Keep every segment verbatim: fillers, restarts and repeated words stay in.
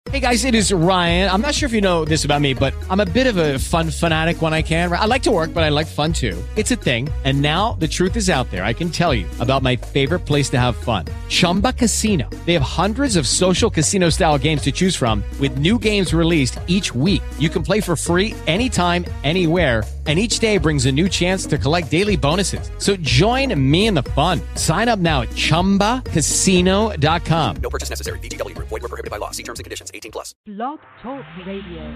Hey guys, it is Ryan. I'm not sure if you know this about me, but I'm a bit of a fun fanatic when I can. I like to work, but I like fun too. It's a thing. And now the truth is out there. I can tell you about my favorite place to have fun. Chumba Casino. They have hundreds of social casino style games to choose from with new games released each week. You can play for free anytime, anywhere. And each day brings a new chance to collect daily bonuses. So join me in the fun. Sign up now at chumba casino dot com. No purchase necessary. V G W. Void where prohibited by law. See terms and conditions. eighteen plus. Blog Talk Radio.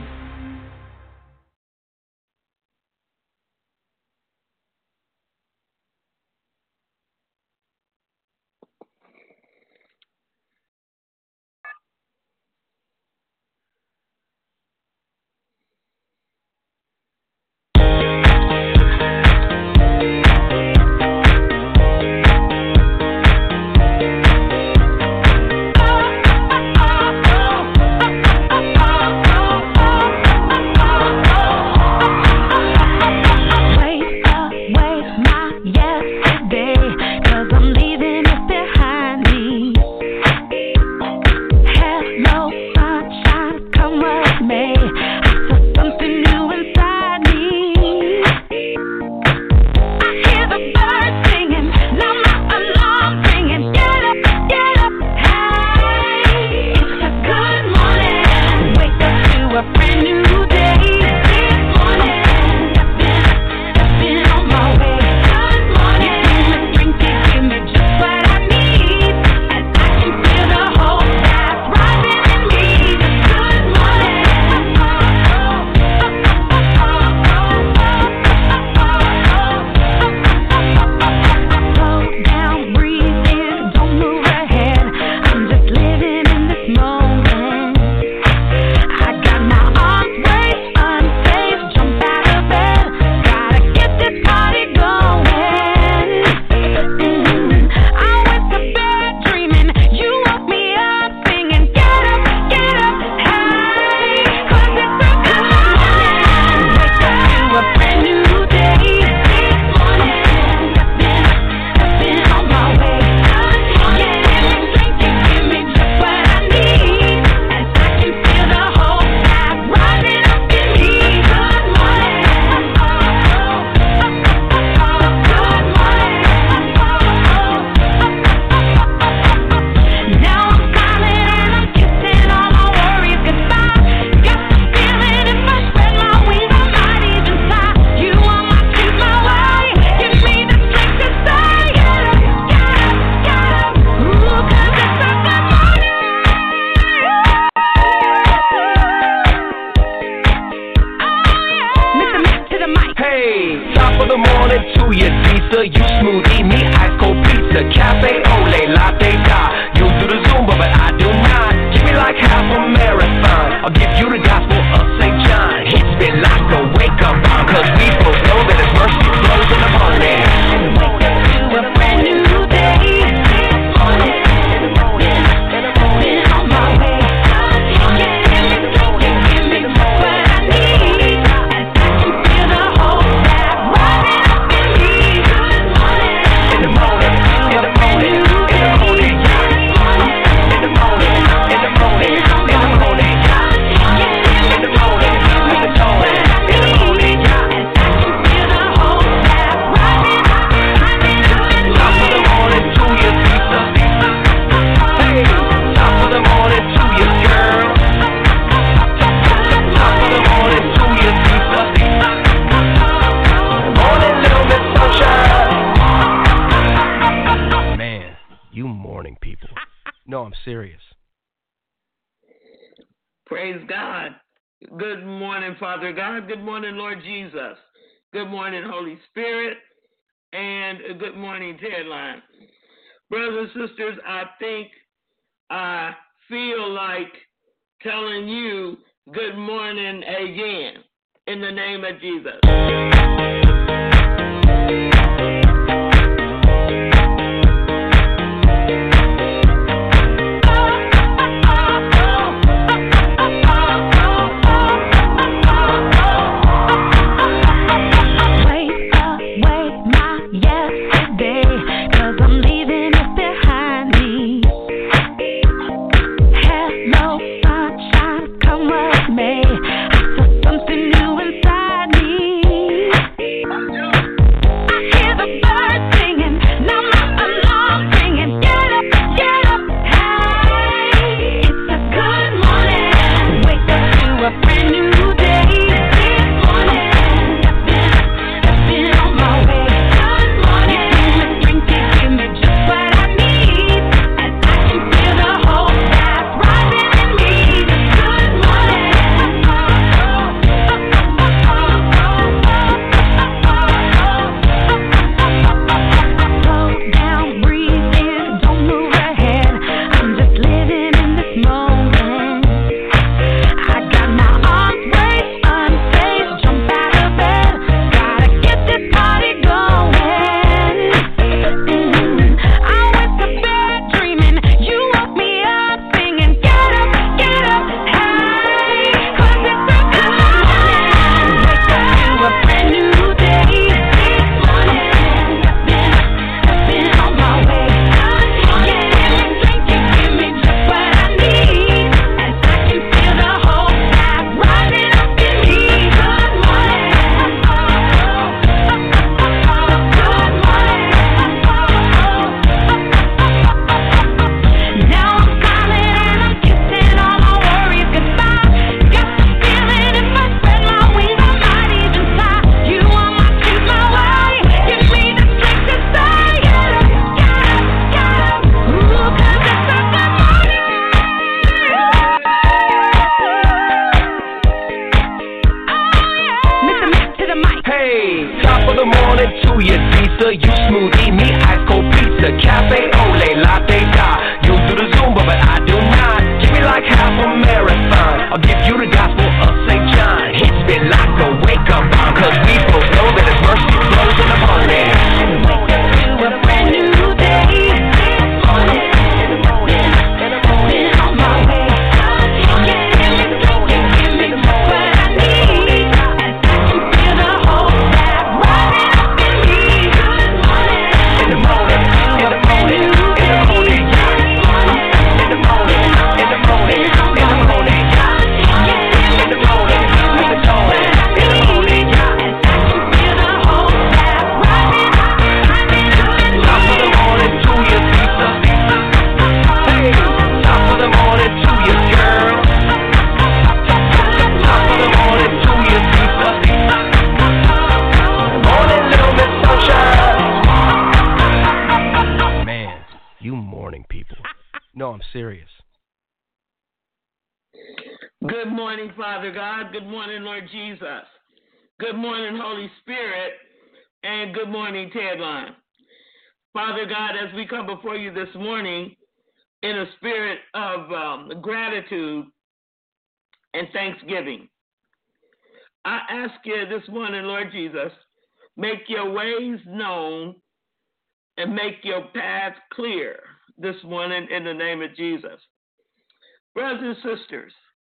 Praise God. Good morning, Father God. Good morning, Lord Jesus. Good morning, Holy Spirit. And good morning, Deadline. Brothers and sisters, I think I feel like telling you good morning again in the name of Jesus. Sunshine I'll give you the gospel of Saint John. Hits me like a wake-up bomb, cause we both know that his mercy flows in the morning. Wake up to a brand new day. Morning, in the morning, in the morning, on my way. No, I'm serious. Good morning, Father God. Good morning, Lord Jesus. Good morning, Holy Spirit. And good morning, Tedline. Father God, as we come before you this morning in a spirit of um, gratitude and thanksgiving, I ask you this morning, Lord Jesus, make your ways known and make your path clear this morning in the name of Jesus. Brothers and sisters,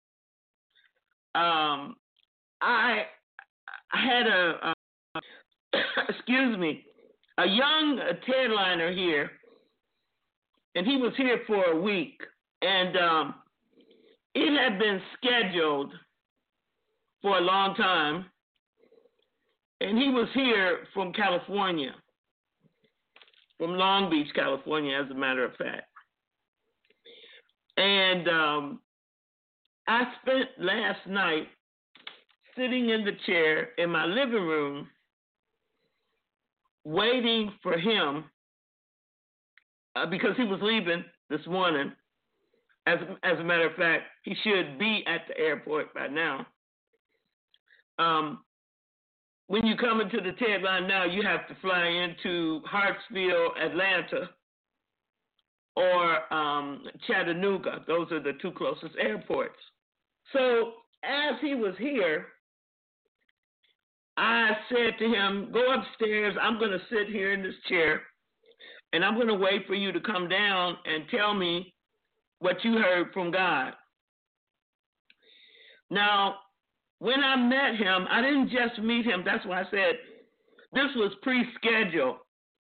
um, I had a, a excuse me, a young Tedliner here, and he was here for a week, and um, it had been scheduled for a long time, and he was here from California. From Long Beach, California, as a matter of fact. And um, I spent last night sitting in the chair in my living room waiting for him uh, because he was leaving this morning. As, as a matter of fact, he should be at the airport by now. Um, When you come into the Tedline now, you have to fly into Hartsfield, Atlanta, or um, Chattanooga. Those are the two closest airports. So as he was here, I said to him, go upstairs. I'm going to sit here in this chair, and I'm going to wait for you to come down and tell me what you heard from God. Now, when I met him, I didn't just meet him. That's why I said this was pre-scheduled.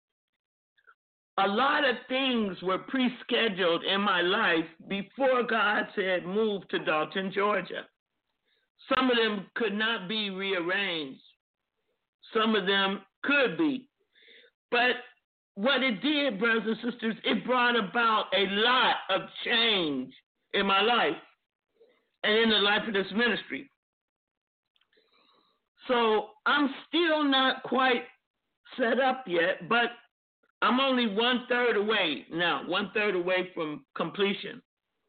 A lot of things were pre-scheduled in my life before God said move to Dalton, Georgia. Some of them could not be rearranged. Some of them could be. But what it did, brothers and sisters, it brought about a lot of change in my life and in the life of this ministry. So I'm still not quite set up yet, but I'm only one third away now, one third away from completion.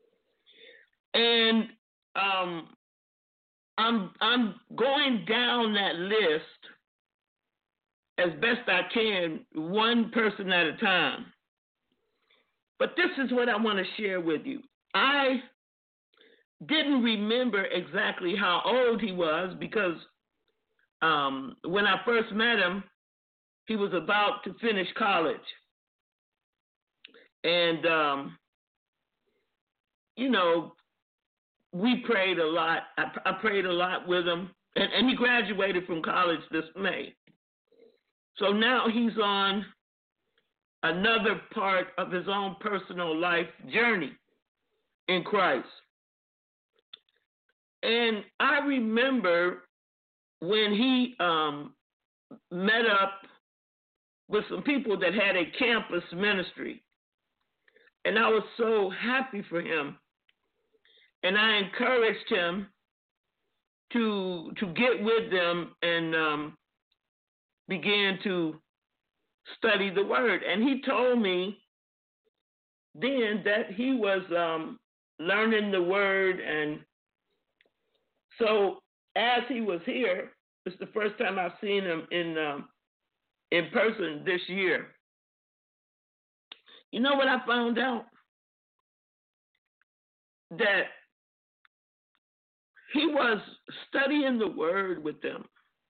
And um, I'm I'm going down that list as best I can, one person at a time. But this is what I want to share with you. I didn't remember exactly how old he was because Um, when I first met him, he was about to finish college. And, um, you know, we prayed a lot. I, I prayed a lot with him. And, and he graduated from college this May. So now he's on another part of his own personal life journey in Christ. And I remember when he um, met up with some people that had a campus ministry. And I was so happy for him. And I encouraged him to to get with them and um, begin to study the Word. And he told me then that he was um, learning the Word. And so as he was here, it's the first time I've seen him in um, in person this year. You know what I found out? That he was studying the word with them,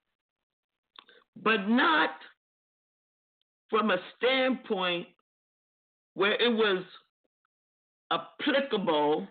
but not from a standpoint where it was applicable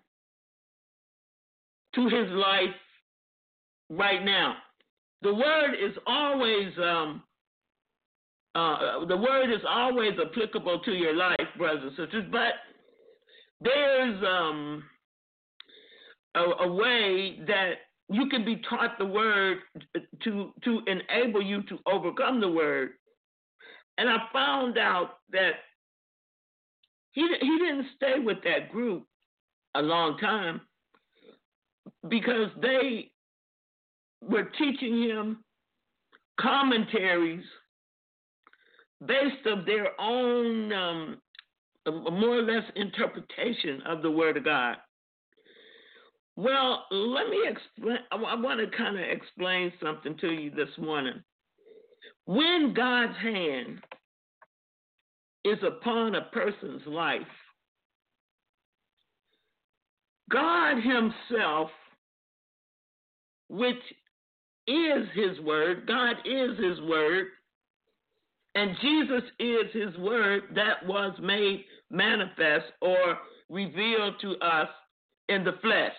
to his life right now. The word is always um, uh, the word is always applicable to your life, brothers and sisters. But there's um, a, a way that you can be taught the word to to enable you to overcome the word. And I found out that he he didn't stay with that group a long time because they were teaching him commentaries based of their own um, more or less interpretation of the Word of God. Well, let me explain. I want to kind of explain something to you this morning. When God's hand is upon a person's life, God himself, which is his word, God is his word, and Jesus is his word that was made manifest or revealed to us in the flesh.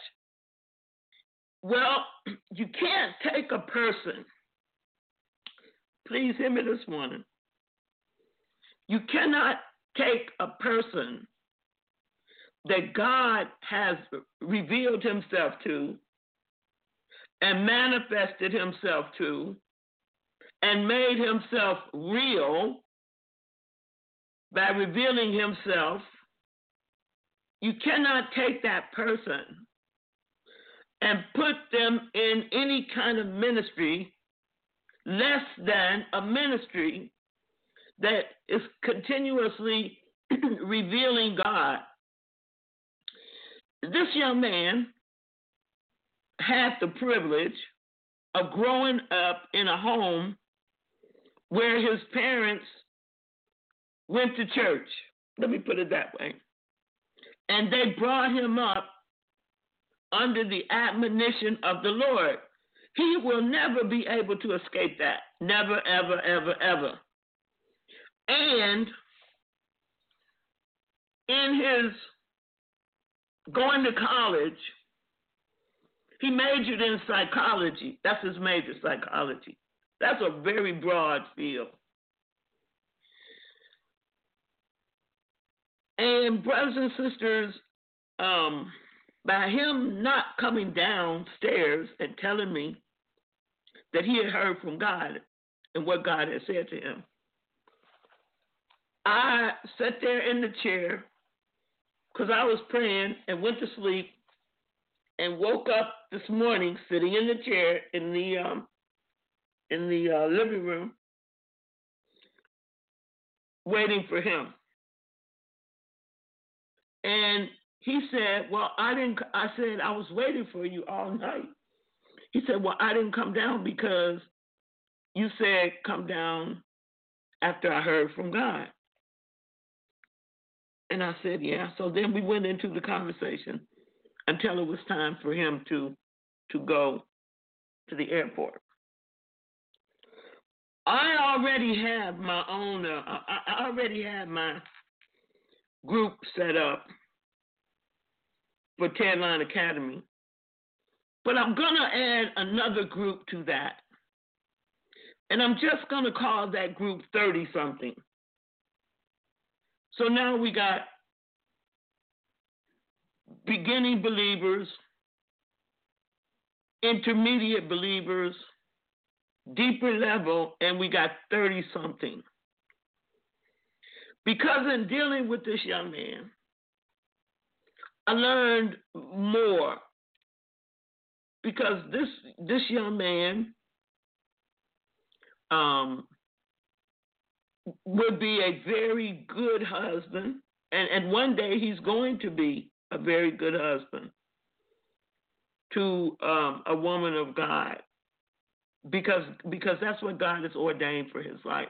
Well, you can't take a person, please hear me this morning, you cannot take a person that God has revealed himself to and manifested himself to and made himself real by revealing himself. You cannot take that person and put them in any kind of ministry less than a ministry that is continuously revealing God. This young man had the privilege of growing up in a home where his parents went to church. Let me put it that way. And they brought him up under the admonition of the Lord. He will never be able to escape that. Never, ever, ever, ever. And in his going to college, he majored in psychology. That's his major, psychology. That's a very broad field. And brothers and sisters, um, by him not coming downstairs and telling me that he had heard from God and what God had said to him, I sat there in the chair because I was praying and went to sleep and woke up this morning sitting in the chair in the um, in the uh, living room waiting for him. And he said, well, I didn't, I said, I was waiting for you all night. He said, well, I didn't come down because you said come down after I heard from God. And I said, yeah. So then we went into the conversation until it was time for him to, to go to the airport. I already have my own, uh, I, I already had my group set up for Tedline Academy. But I'm going to add another group to that. And I'm just going to call that group thirty-something. So now we got beginning believers, intermediate believers, deeper level, and we got thirty-something. Because in dealing with this young man, I learned more. Because this this young man um, would be a very good husband, and, and one day he's going to be a very good husband to um, a woman of God, because because that's what God has ordained for his life.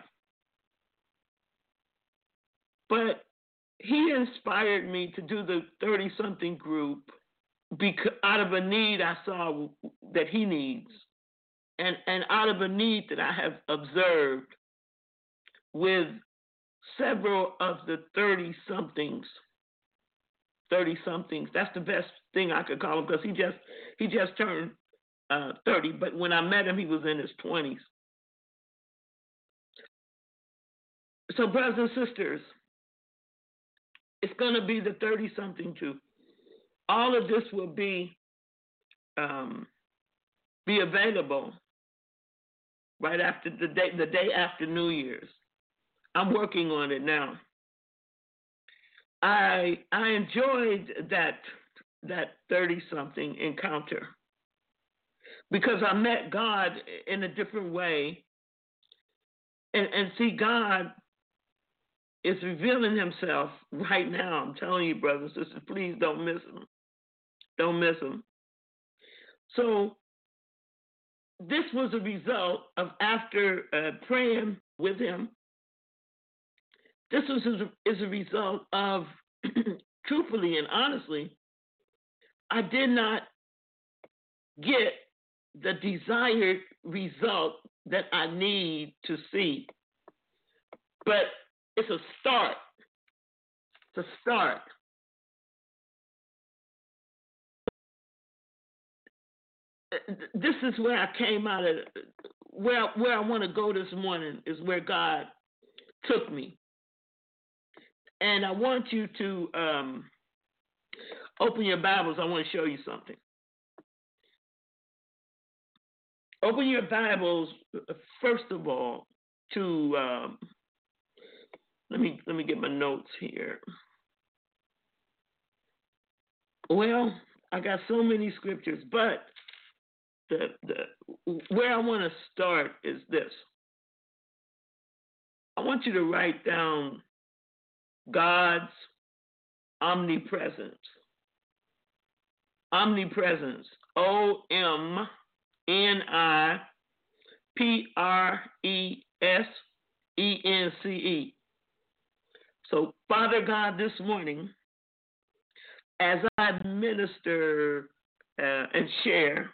But he inspired me to do the thirty-something group because out of a need I saw that he needs, and, and out of a need that I have observed with several of the thirty-somethings, thirty-somethings. That's the best thing I could call him because he just he just turned uh, thirty. But when I met him, he was in his twenties. So, brothers and sisters, it's going to be the thirty-something too. All of this will be um, be available right after the day, the day after New Year's. I'm working on it now. I I enjoyed that that thirty-something encounter because I met God in a different way, and and see, God is revealing himself right now. I'm telling you, brothers and sisters, please don't miss him. Don't miss him. So this was a result of after uh, praying with him. This was a, is a result of, truthfully and honestly, I did not get the desired result that I need to see. But it's a start. It's a start. This is where I came out of, where, where I want to go this morning is where God took me. And I want you to um, open your Bibles. I want to show you something. Open your Bibles, first of all, to, um, let me let me get my notes here. Well, I got so many scriptures, but the, the where I want to start is this. I want you to write down God's omnipresence. Omnipresence. O M N I P R E S E N C E. So, Father God, this morning, as I minister uh, and share,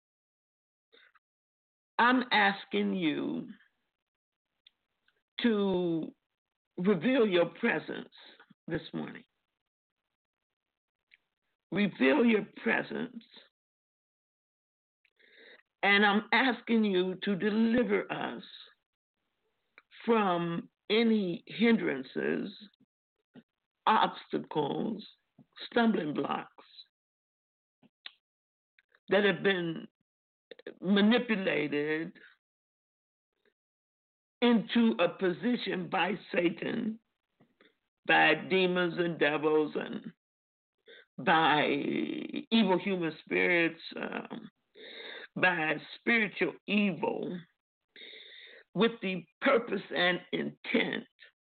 I'm asking you to reveal your presence this morning. Reveal your presence. And I'm asking you to deliver us from any hindrances, obstacles, stumbling blocks that have been manipulated into a position by Satan, by demons and devils, and by evil human spirits, um, by spiritual evil, with the purpose and intent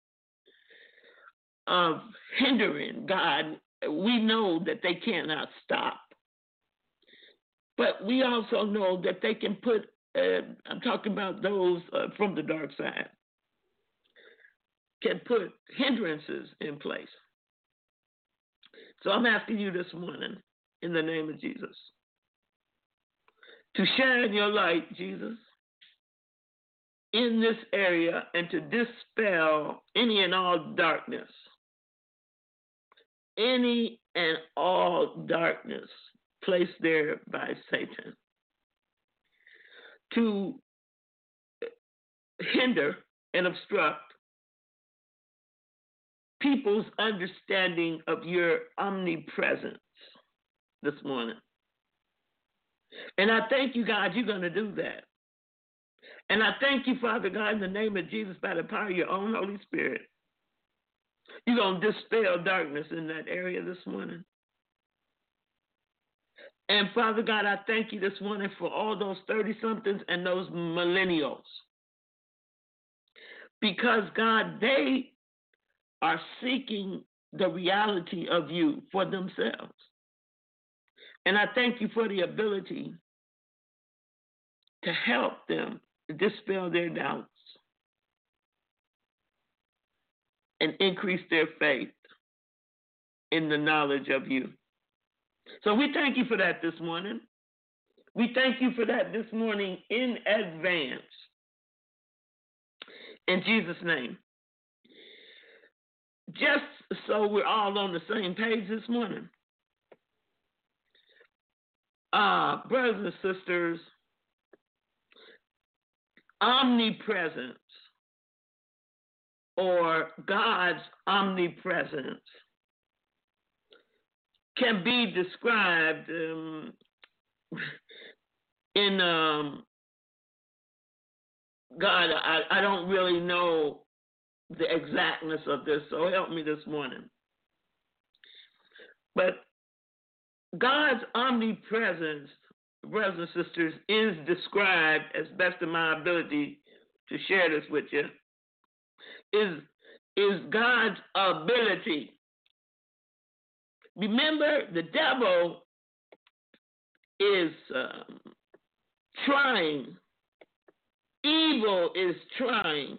of hindering God. We know that they cannot stop. But we also know that they can put, uh, I'm talking about those uh, from the dark side, can put hindrances in place. So I'm asking you this morning, in the name of Jesus, to shine your light, Jesus, in this area and to dispel any and all darkness. Any and all darkness placed there by Satan to hinder and obstruct people's understanding of your omnipresence this morning. And I thank you, God, you're going to do that. And I thank you, Father God, in the name of Jesus, by the power of your own Holy Spirit. You're going to dispel darkness in that area this morning. And Father God, I thank you this morning for all those thirty-somethings and those millennials. Because, God, they are seeking the reality of you for themselves. And I thank you for the ability to help them dispel their doubts and increase their faith in the knowledge of you. So we thank you for that this morning. We thank you for that this morning in advance. In Jesus' name. Just so we're all on the same page this morning. Uh, brothers and sisters, omnipresence or God's omnipresence can be described um, in um, God. I, I don't really know the exactness of this, so help me this morning. But God's omnipresence, brothers and sisters, is described, as best of my ability to share this with you, is, is God's ability. Remember, the devil is um, trying, evil is trying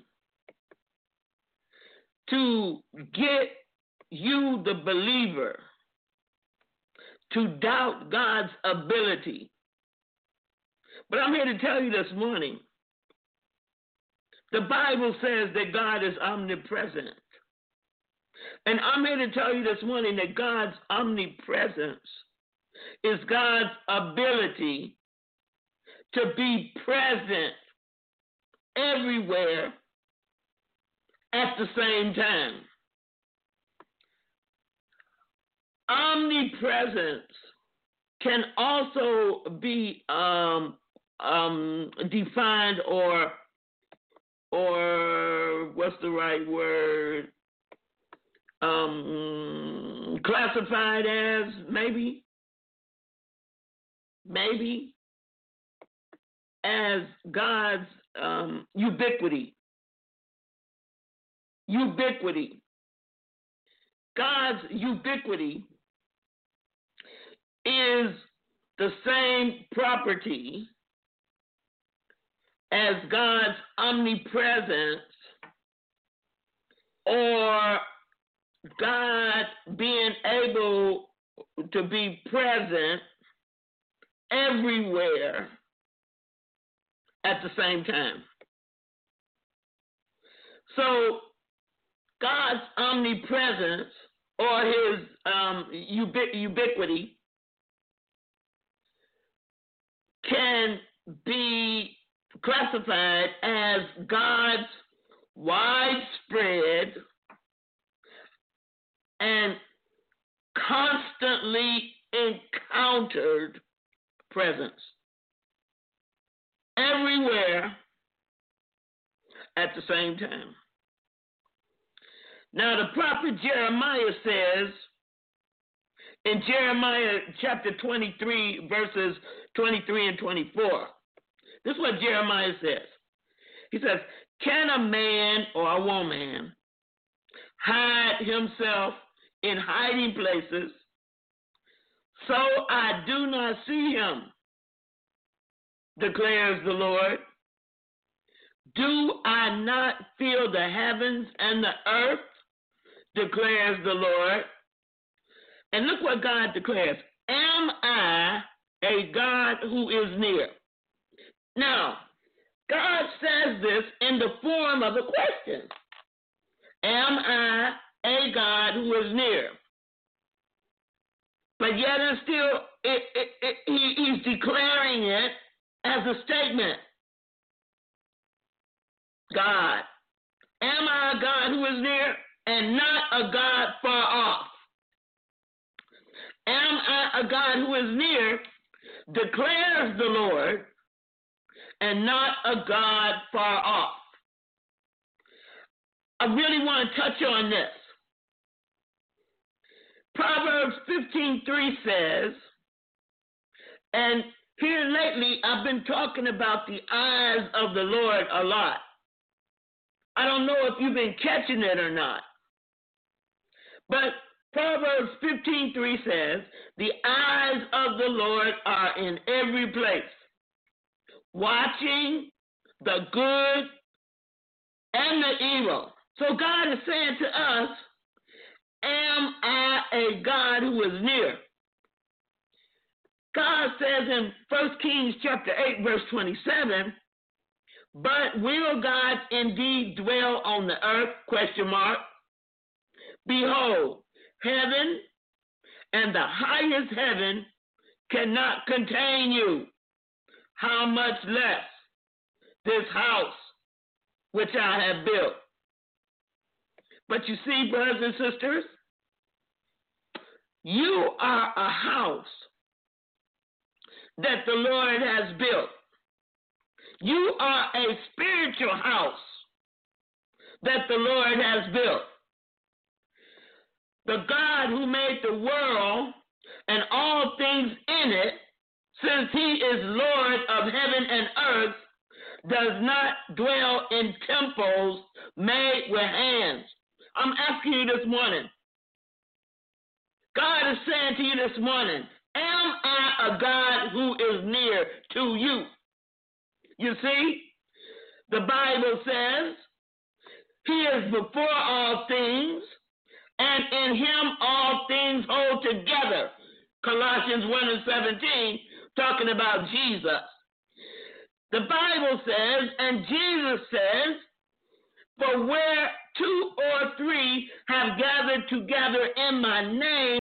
to get you, the believer, to doubt God's ability. But I'm here to tell you this morning, the Bible says that God is omnipresent. And I'm here to tell you this morning that God's omnipresence is God's ability to be present everywhere at the same time. Omnipresence can also be um, um, defined or, or what's the right word? Um, classified as maybe, maybe as God's um, ubiquity. Ubiquity. God's ubiquity is the same property as God's omnipresence or God being able to be present everywhere at the same time. So God's omnipresence or his um, ubiqu- ubiquity can be classified as God's widespread and constantly encountered presence everywhere at the same time. Now, the prophet Jeremiah says in Jeremiah chapter twenty-three, verses twenty-three and twenty-four, this is what Jeremiah says. He says, can a man or a woman hide himself in hiding places so I do not see him, declares the Lord? Do I not feel the heavens and the earth, declares the Lord? And look what God declares. Am I a God who is near? Now, God says this in the form of a question. Am I a God who is near? But yet and still, it, it, it, he, he's declaring it as a statement. God. Am I a God who is near and not a God far off? Am I a God who is near, declares the Lord, and not a God far off? I really want to touch on this. Proverbs fifteen three says, and here lately I've been talking about the eyes of the Lord a lot. I don't know if you've been catching it or not. But Proverbs fifteen three says, the eyes of the Lord are in every place, watching the good and the evil. So God is saying to us, am I a God who is near? God says in First Kings chapter eight, verse twenty-seven, but will God indeed dwell on the earth, question mark. Behold, heaven and the highest heaven cannot contain you. How much less this house which I have built. But you see, brothers and sisters, you are a house that the Lord has built. You are a spiritual house that the Lord has built. The God who made the world and all things in it, since he is Lord of heaven and earth, does not dwell in temples made with hands. I'm asking you this morning. God is saying to you this morning, am I a God who is near to you? You see, the Bible says he is before all things, and in him all things hold together. Colossians one and seventeen, talking about Jesus. The Bible says, and Jesus says, for where two or three have gathered together in my name,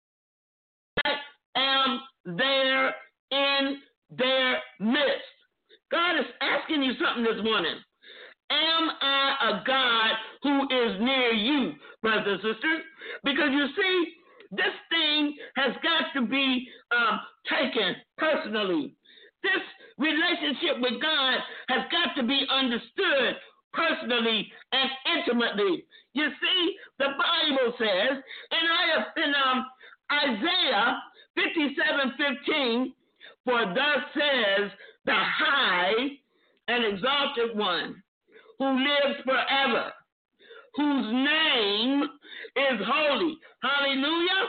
I am there in their midst. God is asking you something this morning. Am I a God who is near you, brothers and sisters? Because you see, this thing has got to be um, taken personally. This relationship with God has got to be understood personally and intimately. You see, the Bible says in, in um, Isaiah fifty-seven fifteen, for thus says the high and exalted one who lives forever, whose name is holy. Hallelujah.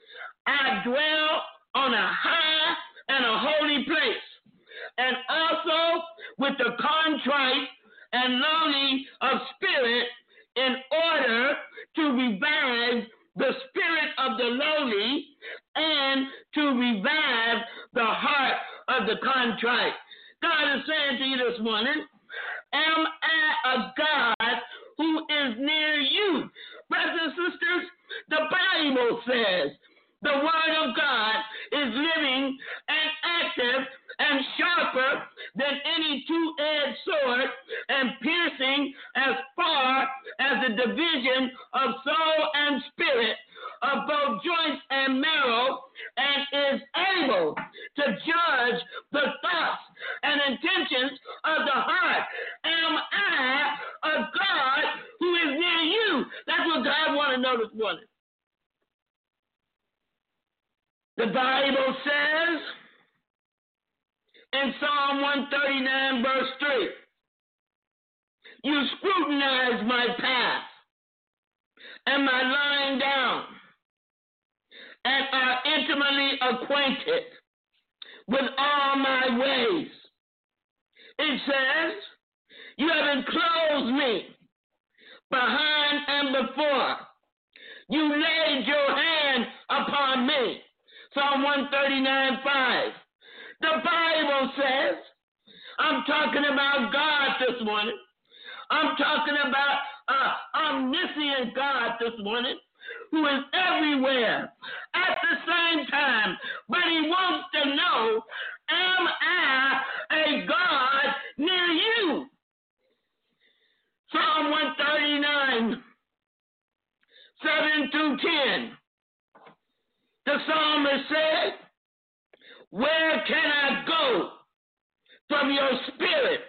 I dwell on a high and a holy place, and also with the contrite and lowly of spirit, in order to revive the spirit of the lowly and to revive the heart of the contrite. God is saying to you this morning, am I a God who is near you? Brothers and sisters, the Bible says the word of God is living and active and sharper than any two-edged sword, and piercing as far as the division of soul and spirit, of both joints and marrow, and is able to judge the thoughts and intentions of the heart. Am I a God who is near you? That's what God wants to know this morning. The Bible says in Psalm one thirty-nine, verse three, you scrutinize my path and my lying down, and are intimately acquainted with all my ways. It says, you have enclosed me behind and before. You laid your hand upon me. Psalm one thirty-nine, five. The Bible says, I'm talking about God this morning. I'm talking about uh, omniscient God this morning, who is everywhere at the same time. But he wants to know, am I a God near you? Psalm one thirty-nine, seven through ten. The psalmist said, where can I go from your spirit?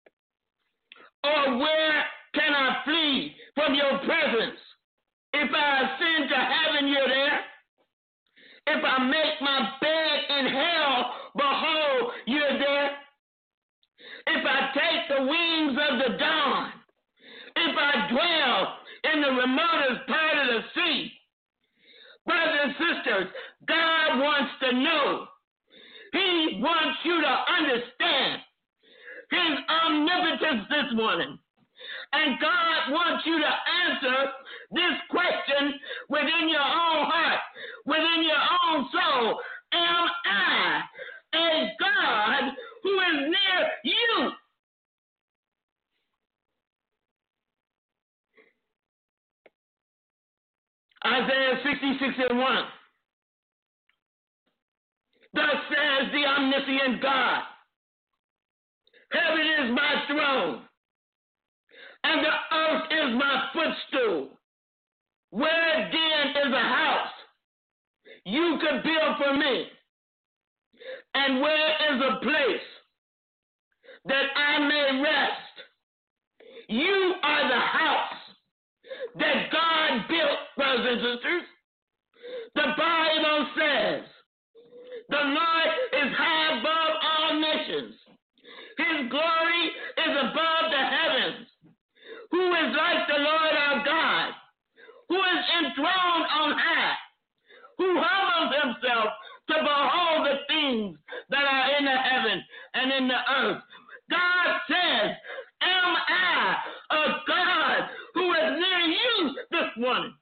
Or where can I flee from your presence? If I ascend to heaven, you're there. If I make my bed in hell, behold, you're there. If I take the wings of the dawn, if I dwell in the remotest part of the sea, brothers and sisters, God wants to know. He wants you to understand his omnipotence this morning. And God wants you to answer this question within your own heart, within your own soul. Am I a God who is near you. Isaiah sixty-six and one. Thus says the omniscient God, heaven is my throne, and the earth is my footstool. Where then is a house you could build for me? And where is a place that I may rest? You are the house that God built, brothers and sisters. The Bible says the Lord is high above all nations. His glory is above the heavens. Who is like the Lord our God, who is enthroned on high, who humbles himself to behold the things that are in the heaven and in the earth. God says, am I a God who is near you this morning?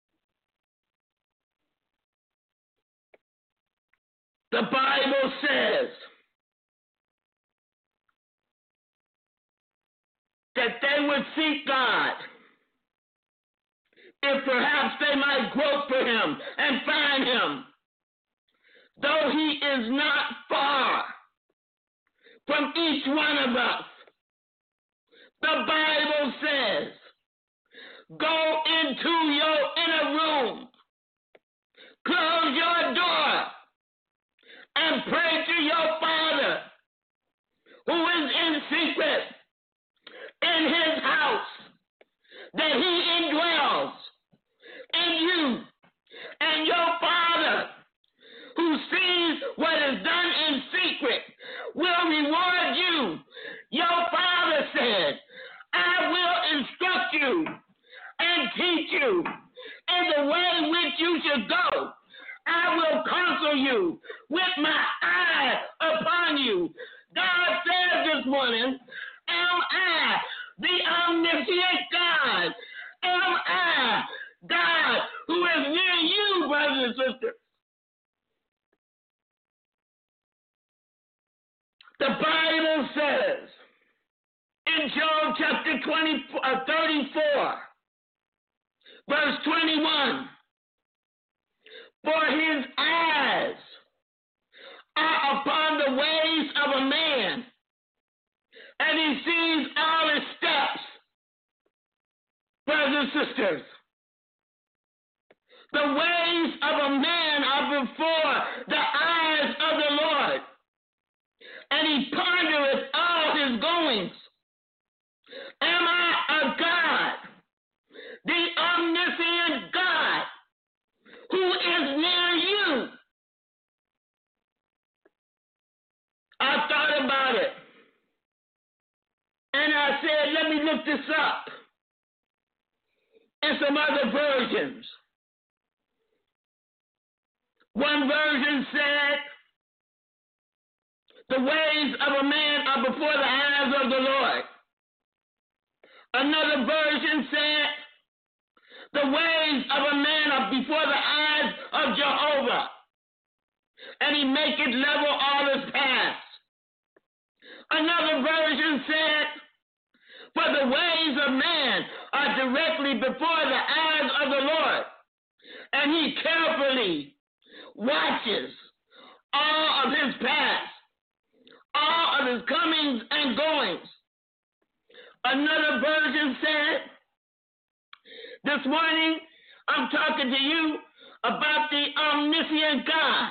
The Bible says that they would seek God if perhaps they might grope for him and find him, though he is not far from each one of us. The Bible says, go into your inner room, close your door, and pray to your Father who is in secret in his house, that he indwells in you, and your Father who sees what is done in secret will reward you. Your Father said, I will instruct you and teach you in the way in which you should go. I will counsel you with my eye upon you. God says this morning, am I the omniscient God? Am I God who is near you, brothers and sisters? The Bible says in Job chapter twenty, uh, thirty-four, verse twenty-one, for his eyes are upon the ways of a man, and he sees all his steps. Brothers and sisters, the ways of a man are before the eyes of the Lord, and he pondereth all his goings. Am I a God, the omniscient God, who is near you? I thought about it, and I said, let me look this up in some other versions. One version said, the ways of a man are before the eyes of the Lord. Another version said, the ways of a man are before the eyes of Jehovah, and he maketh level all his paths. Another version said, for the ways of man are directly before the eyes of the Lord, and he carefully watches all of his paths, all of his comings and goings. Another version said, this morning I'm talking to you about the omniscient God.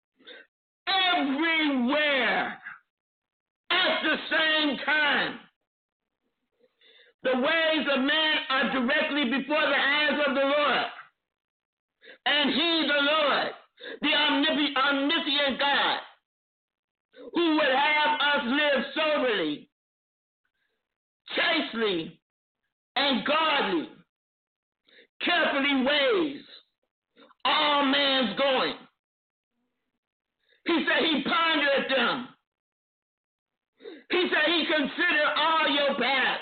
Everywhere at the same time. The ways of man are directly before the eyes of the Lord. And he, the Lord, the omniscient, omniscient God, who would have us live soberly, chastely, and godly, carefully weighs all man's going. He said he pondered them. He said he considered all your paths.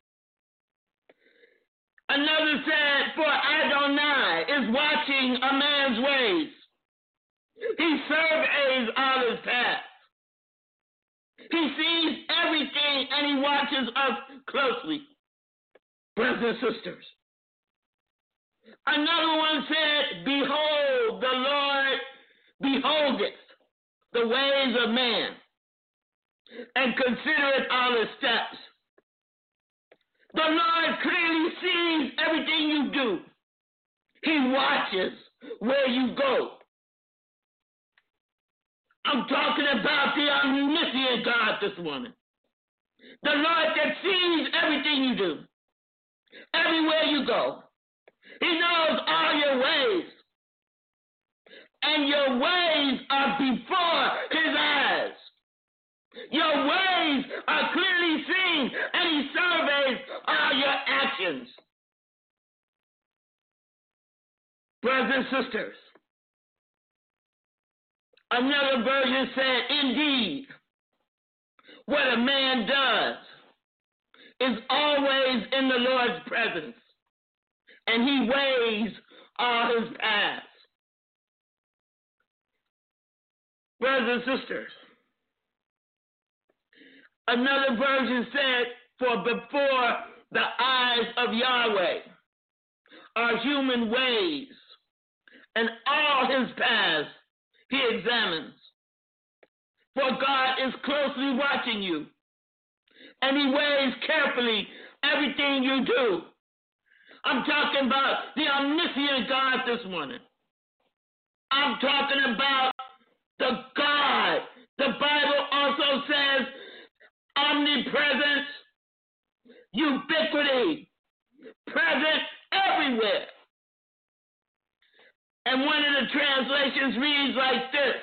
Another said, for Adonai is watching a man's ways. He surveys all his paths. He sees everything and he watches us closely. Brothers and sisters. Another one said, behold, the Lord beholdeth the ways of man and considereth all his steps. The Lord clearly sees everything you do. He watches where you go. I'm talking about the omniscient God this morning. The Lord that sees everything you do. Everywhere you go. He knows all your ways. And your ways are before his eyes. Your ways are clearly seen, and he surveys all your actions. Brothers and sisters, another version said, indeed, what a man does is always in the Lord's presence, and he weighs all his paths. Brothers and sisters, another version said, for before the eyes of Yahweh are human ways, and all his paths he examines. For God is closely watching you, and he weighs carefully everything you do. I'm talking about the omniscient God this morning. I'm talking about the God. The Bible also says omnipresence, ubiquity, present everywhere. And one of the translations reads like this.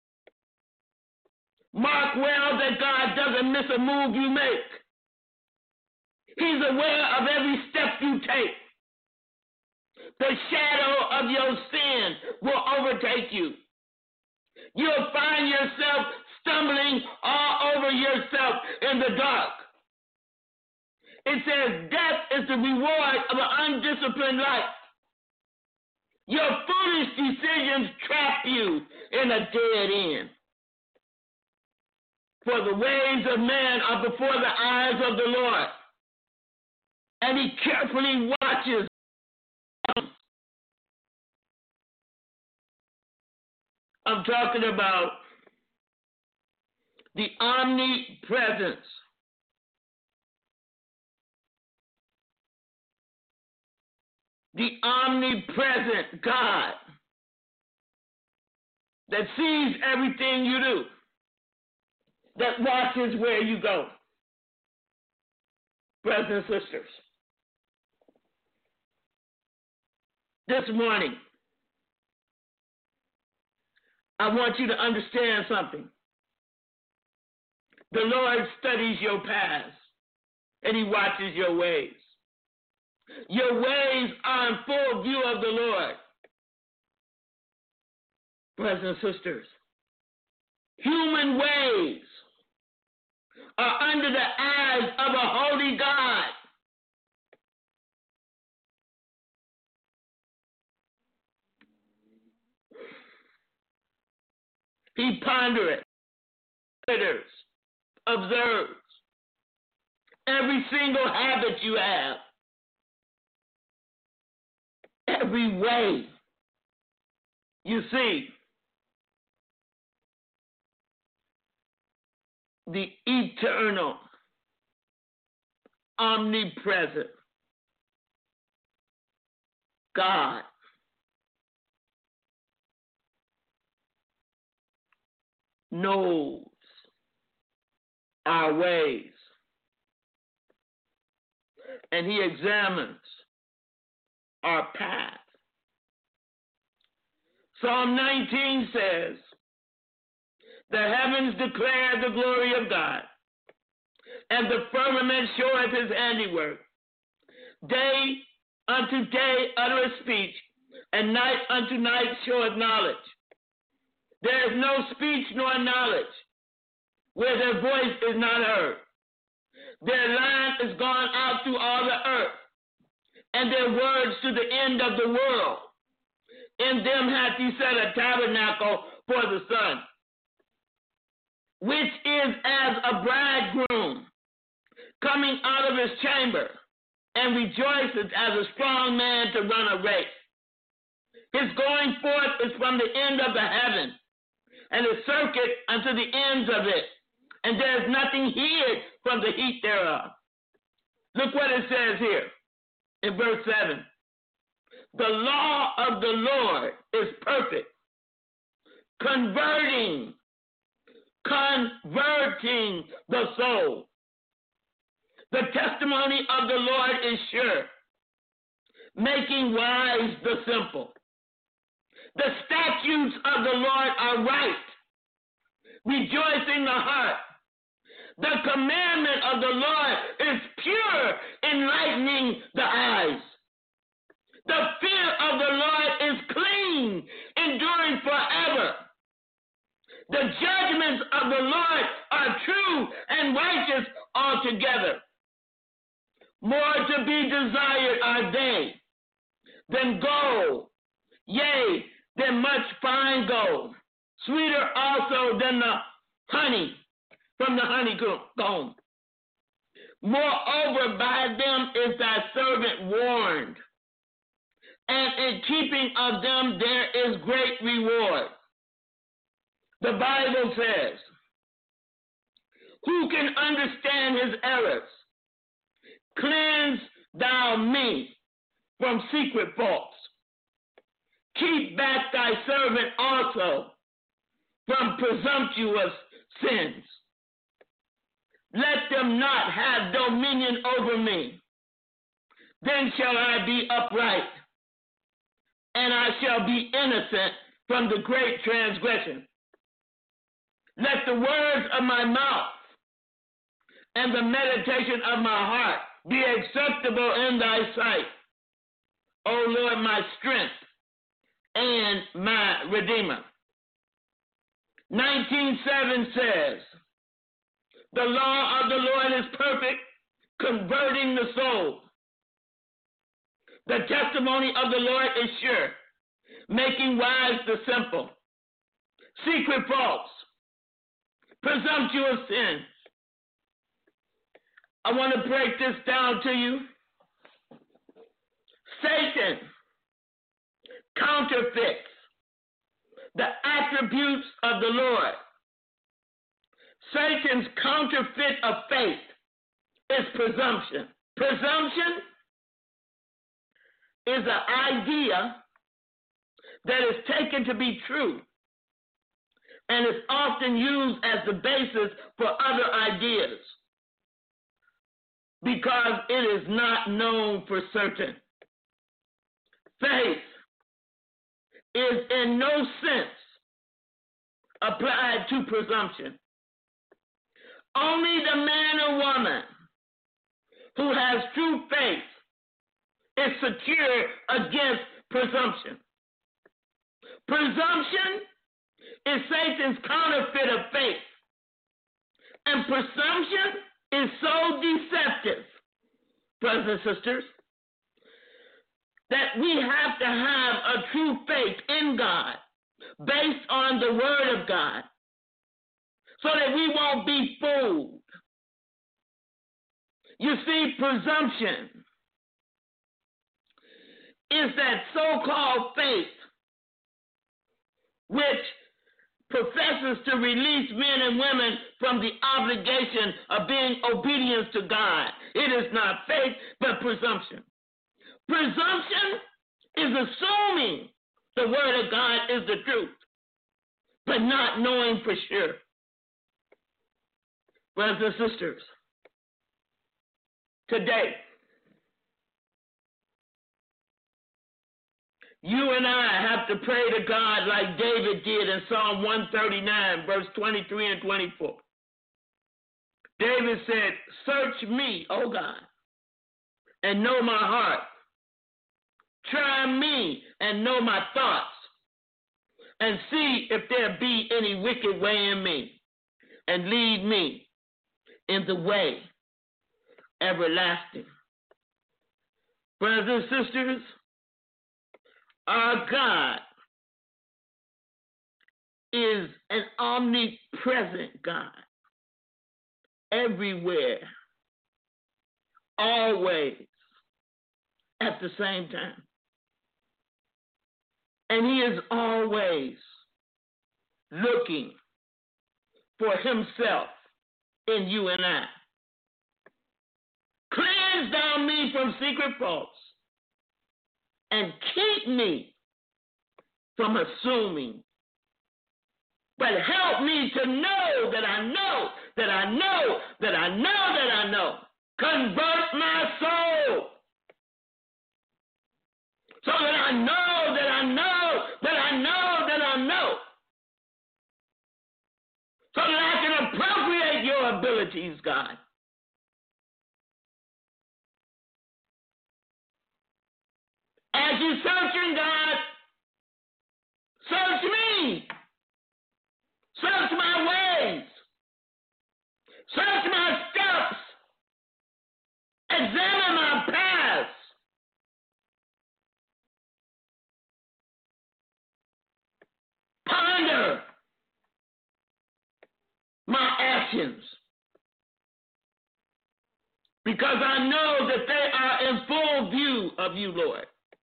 Mark well that God doesn't miss a move you make. He's aware of every step you take. The shadow of your sin will overtake you. You'll find yourself stumbling all over yourself in the dark. It says death is the reward of an undisciplined life. Your foolish decisions trap you in a dead end. For the ways of man are before the eyes of the Lord, and he carefully watches. I'm talking about the omnipresence. The omnipresent God that sees everything you do, that watches where you go. Brothers and sisters, this morning, I want you to understand something. The Lord studies your paths, and he watches your ways. Your ways are in full view of the Lord. Brothers and sisters, human ways are under the eyes of a holy God. He pondereth, considers, observes every single habit you have, every way you see. The eternal, omnipresent God knows our ways, and he examines our path. Psalm nineteen says, the heavens declare the glory of God, and the firmament showeth his handiwork. Day unto day uttereth speech, and night unto night showeth knowledge. There is no speech nor knowledge where their voice is not heard. Their line is gone out through all the earth, and their words to the end of the world. In them hath he set a tabernacle for the sun. which is as a bridegroom coming out of his chamber, and rejoices as a strong man to run a race. His going forth is from the end of the heaven, and his circuit unto the ends of it, and there is nothing hid from the heat thereof. Look what it says here in verse seven. The law of the Lord is perfect, converting, converting the soul. The testimony of the Lord is sure, making wise the simple. The statutes of the Lord are right, rejoicing the heart. The commandment of the Lord is pure, enlightening the eyes. The fear of the Lord is clean, enduring forever. The judgments of the Lord are true and righteous altogether. More to be desired are they than gold, yea, than much fine gold, sweeter also than the honey from the honeycomb. Moreover, by them is thy servant warned, and in keeping of them there is great reward. The Bible says, who can understand his errors? Cleanse thou me from secret faults. Keep back thy servant also from presumptuous sins. Let them not have dominion over me. Then shall I be upright, and I shall be innocent from the great transgression. Let the words of my mouth and the meditation of my heart be acceptable in thy sight, O Lord, my strength and my Redeemer. nineteen seven says, the law of the Lord is perfect, converting the soul. The testimony of the Lord is sure, making wise the simple. Secret faults, presumptuous sins. I want to break this down to you. Satan counterfeits the attributes of the Lord. Satan's counterfeit of faith is presumption. Presumption is an idea that is taken to be true and is often used as the basis for other ideas because it is not known for certain. Faith is in no sense applied to presumption. Only the man or woman who has true faith is secure against presumption. Presumption is Satan's counterfeit of faith. And presumption is so deceptive, brothers and sisters, that we have to have a true faith in God based on the Word of God so that we won't be fooled. You see, presumption is that so-called faith which professes to release men and women from the obligation of being obedient to God. It is not faith, but presumption. Presumption is assuming the Word of God is the truth, but not knowing for sure. Brothers and sisters, today, you and I have to pray to God like David did in Psalm one thirty-nine, verse twenty-three and twenty-four. David said, search me, O God, and know my heart. Try me and know my thoughts, and see if there be any wicked way in me, and lead me in the way everlasting. Brothers and sisters, our God is an omnipresent God, everywhere, always, at the same time. And he is always looking for himself in you and I. Cleanse down me from secret faults and keep me from assuming. But help me to know that I know, that I know, that I know, that I know. Convert my soul so that I know, that I know, that I know, that I know. So that I can appropriate your abilities, God. As you searching, God, search me. Search my ways. Search my steps. Examine my paths. Ponder my actions. Because I know that they are in full view of you, Lord.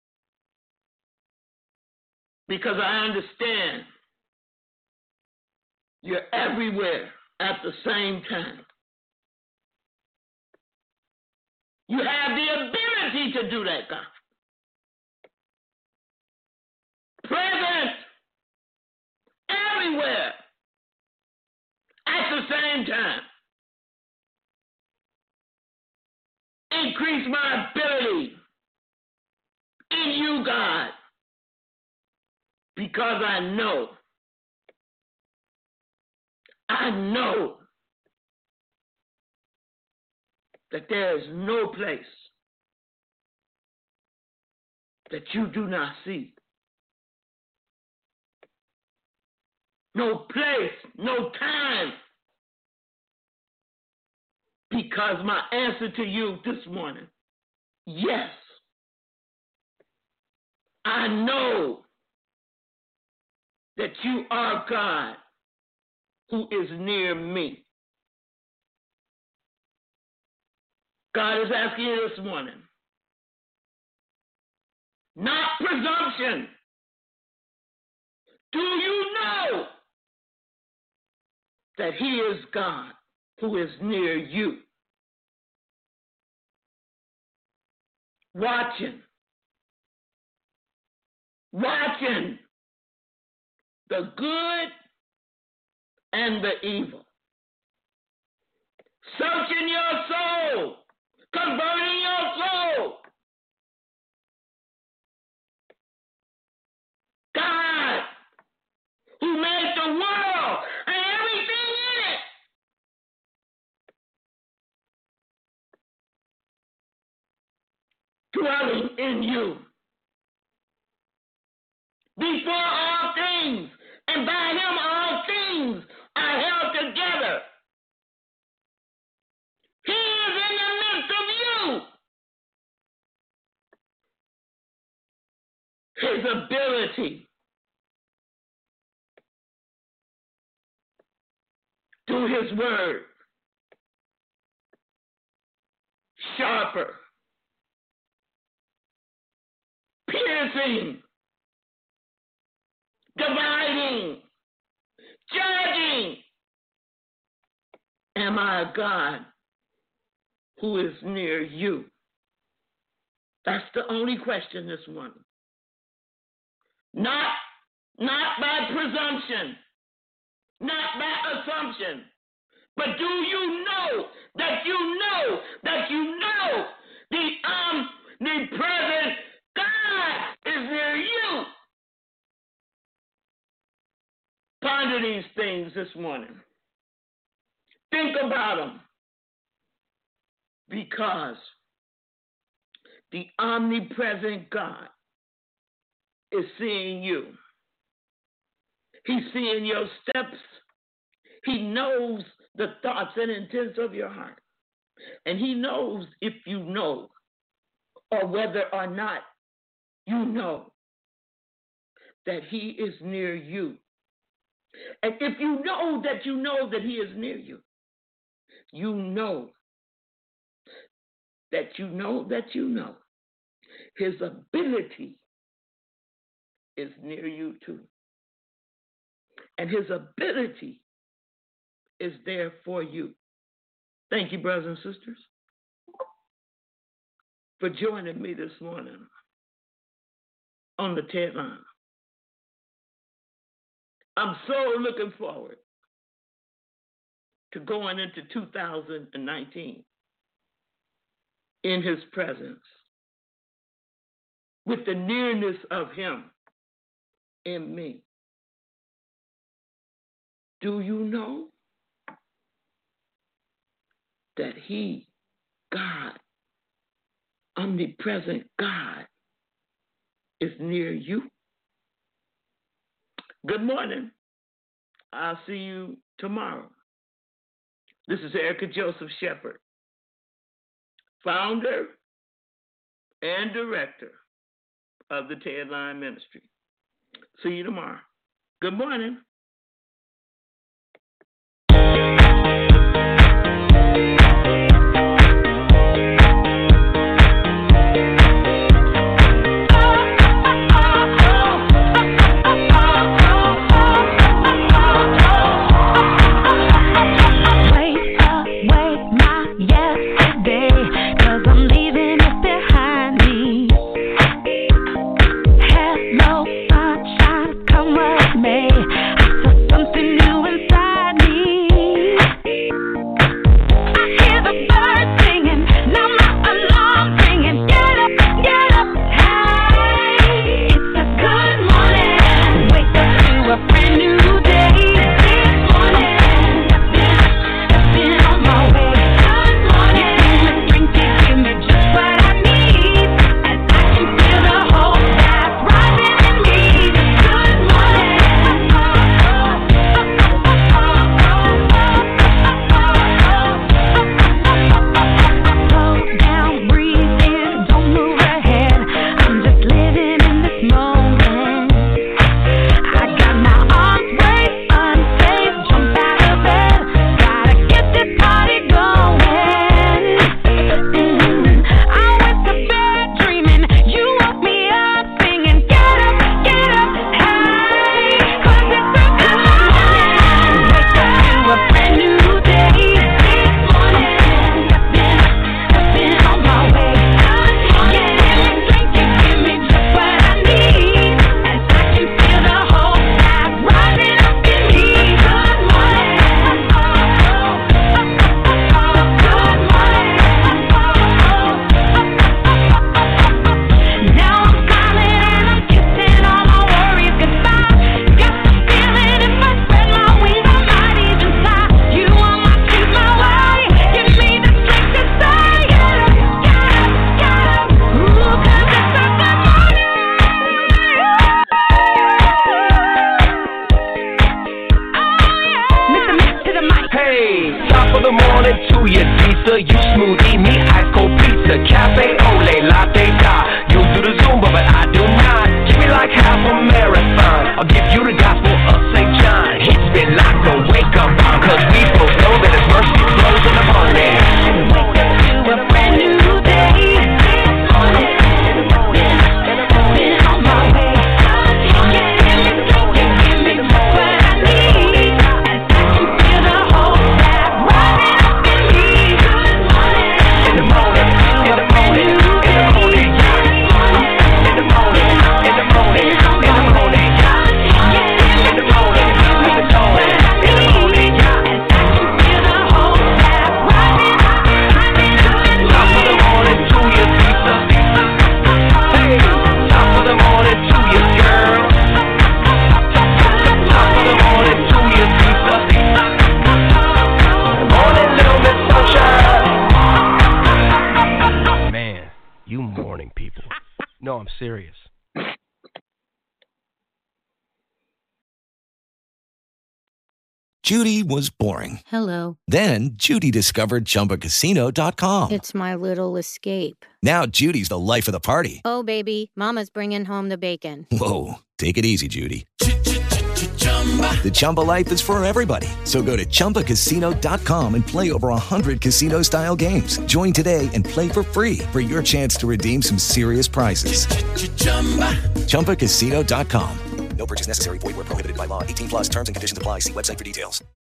Because I understand you're everywhere at the same time. You have the ability to do that, God. Present everywhere at the same time. Increase my ability in you, God, because I know, I know that there is no place that you do not see. No place, no time. Because my answer to you this morning, yes, I know that you are God who is near me. God is asking you this morning, not presumption. Do you know that he is God who is near you? Watching. Watching the good and the evil. Searching your soul. Converting your soul. God, who made the world and everything in it, dwelling in you. Before all things, and by him all things are held together. He is in the midst of you. His ability through his word, sharper, piercing, dividing, judging. Am I a God who is near you? That's the only question this morning. Not, not by presumption, not by assumption, but do you know that you know that you know the omnipresent God is near you? Ponder these things this morning. Think about them. Because the omnipresent God is seeing you. He's seeing your steps. He knows the thoughts and intents of your heart. And he knows if you know or whether or not you know that he is near you. And if you know that you know that he is near you, you know that you know that you know his ability is near you too. And his ability is there for you. Thank you, brothers and sisters, for joining me this morning on the Ted Line. I'm so looking forward to going into two thousand nineteen in his presence with the nearness of him in me. Do you know that he, God, omnipresent God, is near you? Good morning. I'll see you tomorrow. This is Erica Joseph Shepherd, founder and director of the Ted Line Ministry. See you tomorrow. Good morning. Serious. Judy was boring. Hello. Then Judy discovered Chumba Casino dot com. It's my little escape. Now Judy's the life of the party. Oh, baby, mama's bringing home the bacon. Whoa, take it easy, Judy. The Chumba life is for everybody. So go to Chumba Casino dot com and play over one hundred casino-style games. Join today and play for free for your chance to redeem some serious prizes. Chumba Casino dot com. No purchase necessary. Void where prohibited by law. eighteen plus terms and conditions apply. See website for details.